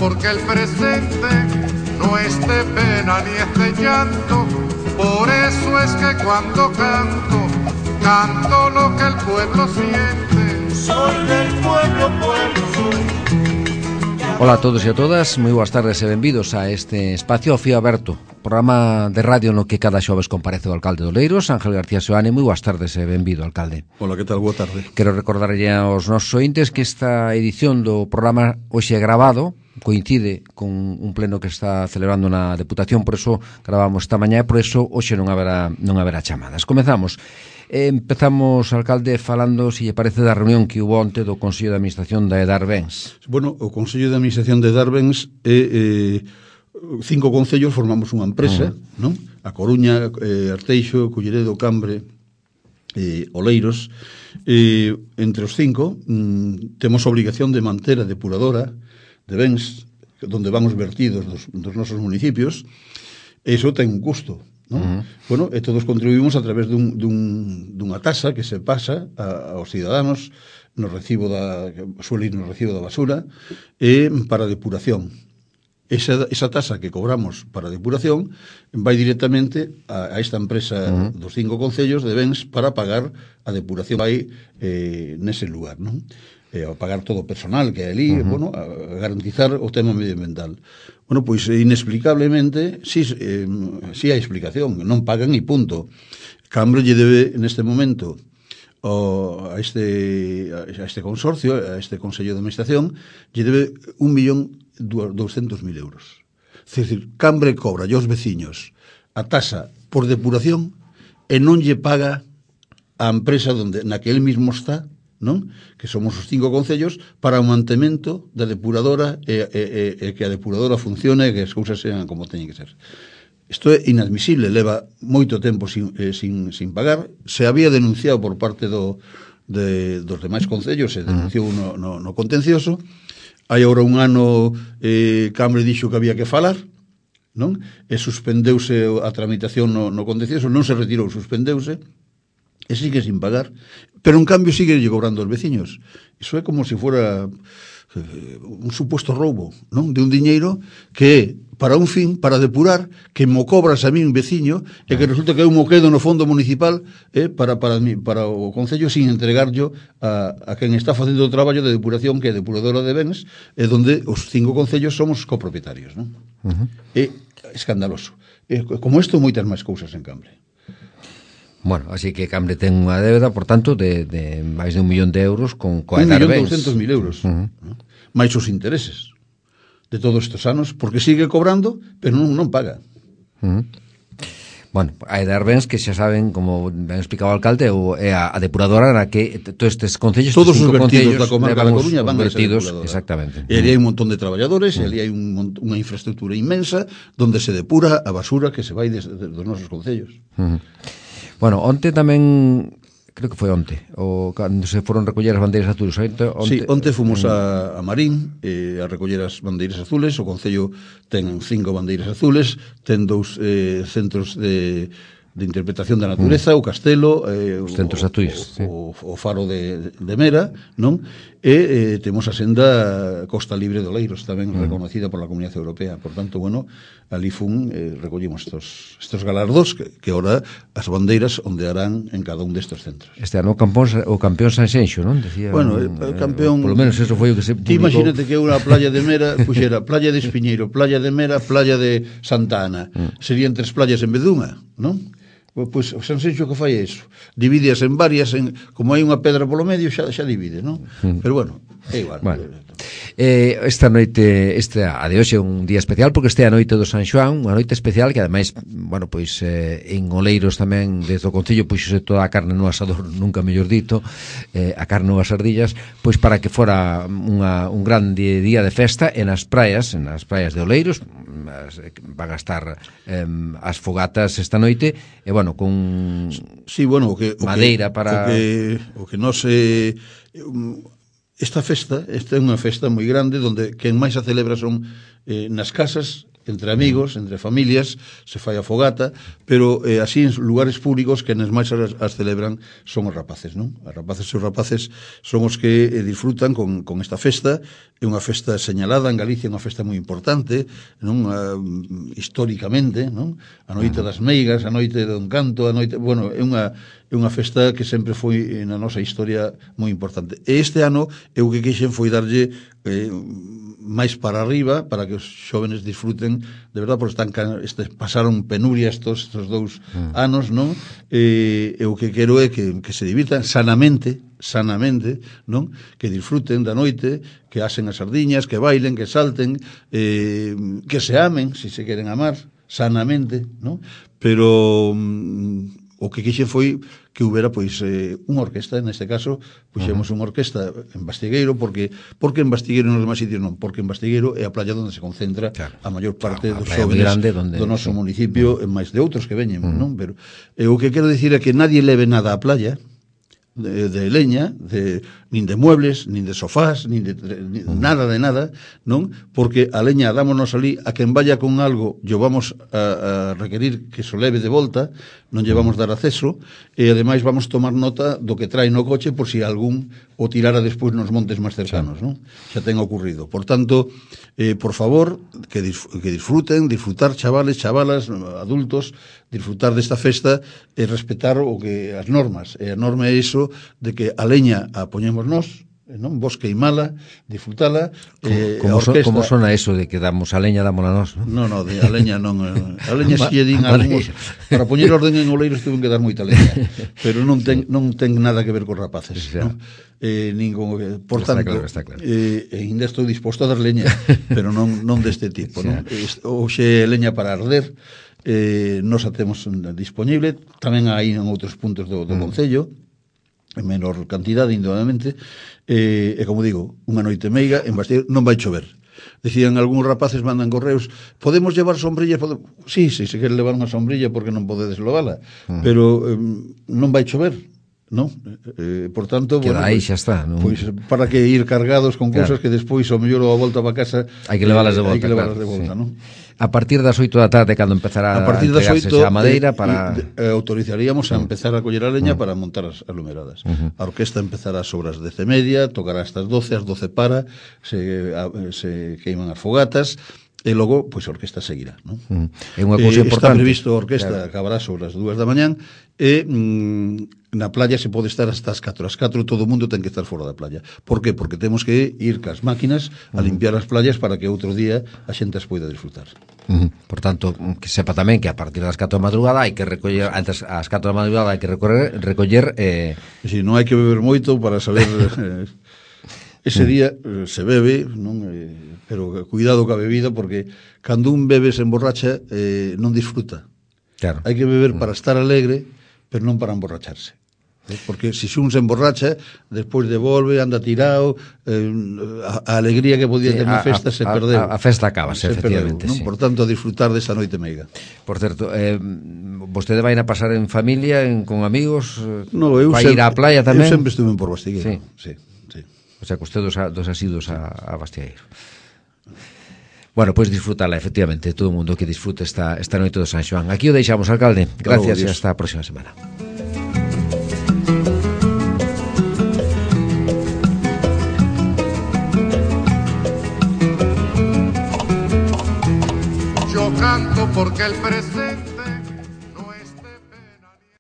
porque el presente no es de pena ni es de llanto. Por eso es que cuando canto, canto lo que el pueblo siente. Soy del pueblo, pueblo soy. Ola a todos e a todas, moi boas tardes e benvidos a este espacio Fío Aberto, programa de radio no que cada xoves comparece o alcalde de Oleiros, Ángel García Seoane. Moi boas tardes e benvido, alcalde. Ola, que tal? Boa tarde. Quero recordarlle aos nosos ointes que esta edición do programa hoxe é grabado, coincide con un pleno que está celebrando na Deputación, por eso gravamos esta mañá e por eso hoxe non haberá chamadas. Comezamos. Empezamos, alcalde, falando, se lle parece, da reunión que hubo onte do Consello de Administración da Edar Bens. Bueno, o Consello de Administración da Edar Bens é 5 concellos formamos unha empresa, non? A Coruña, Arteixo, Culleredo, Cambre, Oleiros. Entre os 5 temos a obligación de manter a depuradora de bens donde van os vertidos dos nosos municipios. Iso ten un custo, non? Bueno, e todos contribuímos a través dunha tasa que se pasa aos ciudadanos no recibo suele ir no recibo da basura para depuración. Esa tasa que cobramos para depuración vai directamente a esta empresa dos 5 concellos de bens para pagar a depuración vai nese lugar, non? A pagar todo o personal que hai ali, bueno, a garantizar o tema medioambiental. Bueno, pois inexplicablemente, si hai explicación, non pagan e punto. Cambre lle debe neste momento a este consorcio, a este Consello de Administración, lle debe 1.200.000 euros. É dicir, Cambre cobra aos veciños a tasa por depuración e non lle paga a empresa na que el mismo está, non? Que somos os 5 concellos para o mantemento da depuradora e que a depuradora funcione e que as cousas sean como teñen que ser. Isto é inadmisible, leva moito tempo sin pagar. Se había denunciado por parte dos demais concellos, se denunciou no contencioso. Hai agora un ano Cambre dixo que había que falar, non? E suspendeuse a tramitación no contencioso, non se retirou, suspendeuse e sigue sin pagar, pero en cambio sigue cobrando aos veciños. Iso é como se fora un suposto roubo, non? De un diñeiro que é para un fin, para depurar, que mo cobras a mí un veciño e que resulta que eu mo quedo no fondo municipal para o concello sin entregarlo a quen está facendo o traballo de depuración, que é depuradora de bens, e donde os 5 concellos somos copropietarios, non? É escandaloso. Como isto, moitas máis cousas en Cambre. Bueno, así que Cambre ten unha débeda, por tanto, de máis de 1 millón de euros con Edar Bens. 1.200.000 euros. Mais os intereses de todos estes anos, porque sigue cobrando, pero non paga. Bueno, a Edar Bens, que xa saben, como ben explicaba o alcalde, é a depuradora na que todos estes concellos, todos os vertidos da comarca da Coruña van a esa depuradora. Exactamente. E ali hai un montón de traballadores, e ali hai unha infraestructura inmensa donde se depura a basura que se vai dos nosos concellos. Bueno, onte tamén, creo que foi onte, cando se foron recoller as bandeiras azules. Onte fomos a Marín a recoller as bandeiras azules. O Concello ten 5 bandeiras azules, ten 2 centros de interpretación da natureza, o Castelo, os centros azuis, o Faro de Mera, non? E temos a senda Costa Libre de Oleiros, tamén reconocida por la Comunidade Europea. Por tanto, bueno, ali recollimos estos galardos que ahora as bandeiras ondearán en cada un destes centros. Este ano o campeón Sanxenxo, non? Decía, bueno, o campeón... Por lo menos eso foi o que se publicou. Ti imagínate que unha playa de Mera puxera playa de Espiñeiro, playa de Mera, playa de Santa Ana. Serían 3 playas en vez dunha, non? Pois o Sanxenxo que fai é iso, dividias en varias, como hai unha pedra polo medio xa divide, non? Pero bueno, é igual. Esta noite, a de hoxe é un día especial porque este é a noite do San Xoán, unha noite especial que ademais, bueno, pois en Oleiros tamén desde o Concello puxose toda a carne no asador, nunca mellor dito, a carne ou as sardillas, pois para que fora un grande día de festa nas praias de Oleiros. Van a estar as fogatas esta noite e bueno, con madeira para o que non se esta é unha festa moi grande onde quen máis a celebra son nas casas entre amigos, entre familias, se fai a fogata, pero así en lugares públicos que nas máis as celebran son os rapaces, non? As rapaces e os rapaces son os que disfrutan con esta festa. É unha festa señalada en Galicia, unha festa moi importante, non? Históricamente, non? A noite das meigas, a noite do encanto, a noite, bueno, é unha festa que sempre foi na nosa historia moi importante. E este ano eu que quixen foi darlle máis para arriba, para que os xóvenes disfruten de verdad, porque pasaron penuria estos 2 anos, non? E o que quero é que se divirtan sanamente, non? Que disfruten da noite, que asen as sardiñas, que bailen, que salten, que se amen, se queren amar sanamente, non? Pero o que quixen foi que houbera pois unha orquesta, neste caso puxemos unha orquesta en Bastigueiro, porque en Bastigueiro nos demais sitios non, porque en Bastigueiro é a playa onde se concentra a maior parte dos xóvenes do noso municipio, e máis de outros que veñen, non? Pero o que quero dicir é que nadie leve nada á playa, de leña, nin de muebles, nin de sofás, nada de nada, non? Porque a leña dámonos ali, a quen vaya con algo, lle vamos a requerir que se leve de volta, non lle vamos dar acceso, e ademais vamos tomar nota do que trae no coche por si algún o tirara despois nos montes máis cercanos, non? Xa ten ocurrido. Por tanto, por favor, que disfrutar chavales, chavalas, adultos, disfrutar desta festa e respetar as normas. E a norma é iso de que a leña a poñemos nós, non? Vos queimala, disfrutala. Como sona eso de que damos a leña, dámola nós, non? Non, a leña non. A leña si lle din algúns. Para poñer orden en Oleiros tuven que dar moita leña, pero non ten nada que ver cos rapaces, non? Por tanto, está claro. Ainda estou disposto a dar leña, pero non deste tipo, non? Hoxe leña para arder, nos a temos disponible, tamén hai en outros puntos do concello, en menor cantidade, indudablemente, e como digo, unha noite meiga en Bastilleiro, non vai chover. Decían algúns rapaces, mandan correos, podemos llevar sombrillas? Sí, se quere levar unha sombrilla porque non podedes levala, pero non vai chover, non? Por tanto, queda aí, xa está, non? Pois para que ir cargados con cousas que despois ao mellor a volta para casa hai que leválas de volta, non? A partir das 8 da tarde, cando empezará a entregarse xa a madeira para... autorizaríamos a empezar a coller a leña para montar as alumeradas. A orquesta empezará sobre as 10:30, tocará hasta as 12, as 12 para, se queiman as fogatas, e logo, pois, a orquesta seguirá, non? É unha cousa importante. Está previsto a orquesta, acabará sobre as 2 da mañán, e na playa se pode estar hasta as 4. As 4 todo o mundo ten que estar fora da playa. Por que? Porque temos que ir cas máquinas a limpiar as playas para que outro día a xente as poida disfrutar. Por tanto, que sepa tamén que a partir das 4 da madrugada hai que recoller, antes ás 4 da madrugada hai que recoller Si, non hai que beber moito para saber ese día se bebe, non? Pero cuidado ca bebida, porque cando un bebe se emborracha non disfruta. Claro. Hai que beber para estar alegre, pero non para emborracharse. Porque se un se emborracha, despois devolve, anda tirado, a alegría que podía ter na festa se perdeu. A festa acaba, efectivamente. Por tanto, a disfrutar desta noite meiga. Por certo, vostede vai a pasar en familia, con amigos? Vai ir á playa tamén? Eu sempre estuve por Bastigueiro. Sí. O sea, que usted dos asidos a Bastigueiro. Bueno, pois disfrutala, efectivamente, todo o mundo que disfrute esta noite do San Xoán. Aquí o deixamos, alcalde. Gracias e hasta a próxima semana. Yo canto porque el presente